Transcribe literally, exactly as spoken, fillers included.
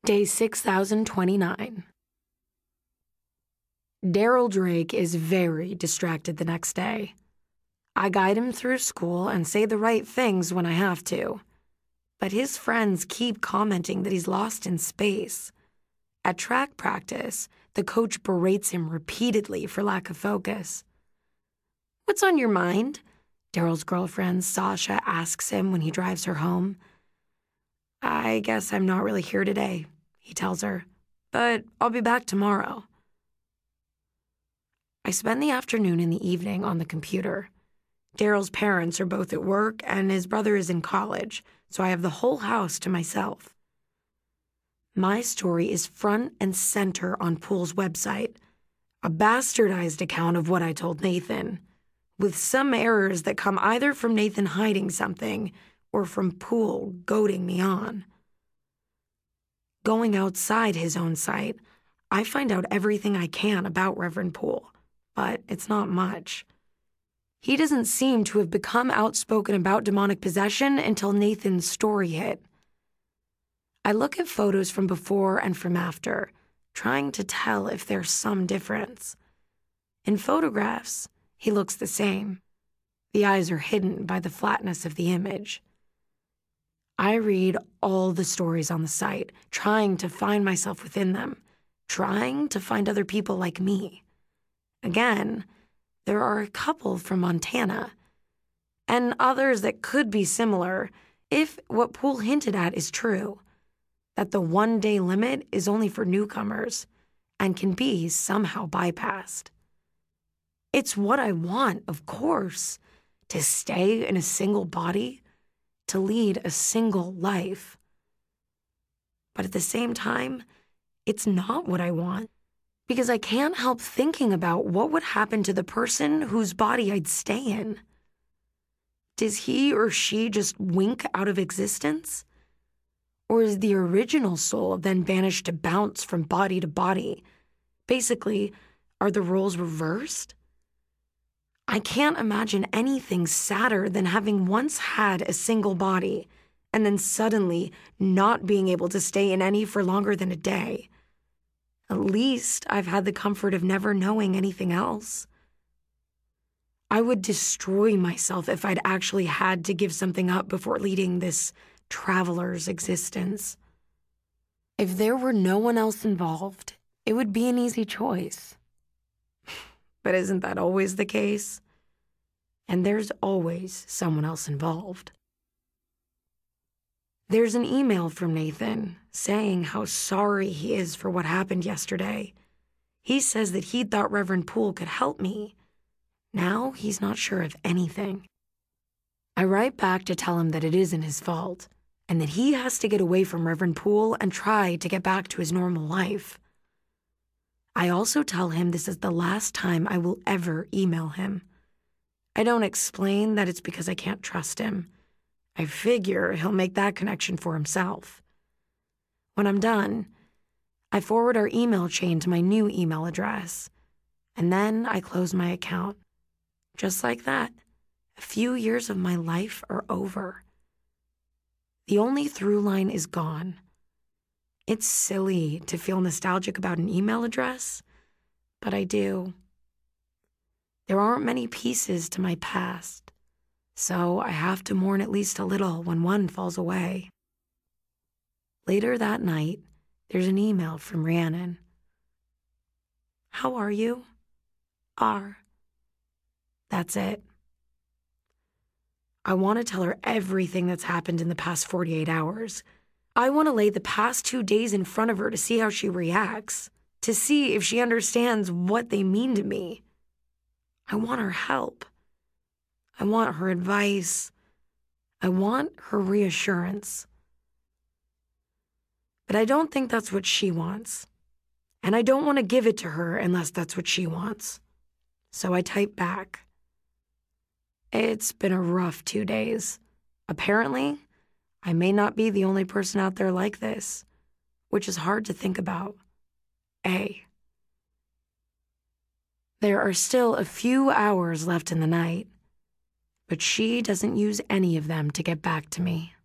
Day six thousand twenty-nine. Daryl Drake is very distracted the next day. I guide him through school and say the right things when I have to. But his friends keep commenting that he's lost in space. At track practice, the coach berates him repeatedly for lack of focus. "What's on your mind?" Daryl's girlfriend, Sasha, asks him when he drives her home. "I guess I'm not really here today," he tells her, "but I'll be back tomorrow." I spend the afternoon and the evening on the computer. Daryl's parents are both at work and his brother is in college, so I have the whole house to myself. My story is front and center on Pool's website, a bastardized account of what I told Nathan, with some errors that come either from Nathan hiding something or from Pool goading me on. Going outside his own site, I find out everything I can about Reverend Pool, but it's not much. He doesn't seem to have become outspoken about demonic possession until Nathan's story hit. I look at photos from before and from after, trying to tell if there's some difference. In photographs, he looks the same. The eyes are hidden by the flatness of the image. I read all the stories on the site, trying to find myself within them, trying to find other people like me. Again, there are a couple from Montana, and others that could be similar if what Pool hinted at is true, that the one-day limit is only for newcomers and can be somehow bypassed. It's what I want, of course, to stay in a single body, to lead a single life. But at the same time, it's not what I want, because I can't help thinking about what would happen to the person whose body I'd stay in. Does he or she just wink out of existence? Or is the original soul then banished to bounce from body to body? Basically, are the roles reversed? I can't imagine anything sadder than having once had a single body and then suddenly not being able to stay in any for longer than a day. At least I've had the comfort of never knowing anything else. I would destroy myself if I'd actually had to give something up before leading this traveler's existence. If there were no one else involved, it would be an easy choice. But isn't that always the case? And there's always someone else involved. There's an email from Nathan saying how sorry he is for what happened yesterday. He says that he thought Reverend Pool could help me. Now he's not sure of anything. I write back to tell him that it isn't his fault, and that he has to get away from Reverend Pool and try to get back to his normal life. I also tell him this is the last time I will ever email him. I don't explain that it's because I can't trust him. I figure he'll make that connection for himself. When I'm done, I forward our email chain to my new email address, and then I close my account. Just like that, a few years of my life are over. The only through line is gone. It's silly to feel nostalgic about an email address, but I do. There aren't many pieces to my past, so I have to mourn at least a little when one falls away. Later that night, there's an email from Rhiannon. "How are you? R." That's it. I want to tell her everything that's happened in the past forty-eight hours. I want to lay the past two days in front of her to see how she reacts, to see if she understands what they mean to me. I want her help. I want her advice. I want her reassurance. But I don't think that's what she wants. And I don't want to give it to her unless that's what she wants. So I type back. It's been a rough two days. Apparently, I may not be the only person out there like this, which is hard to think about. A. There are still a few hours left in the night, but she doesn't use any of them to get back to me.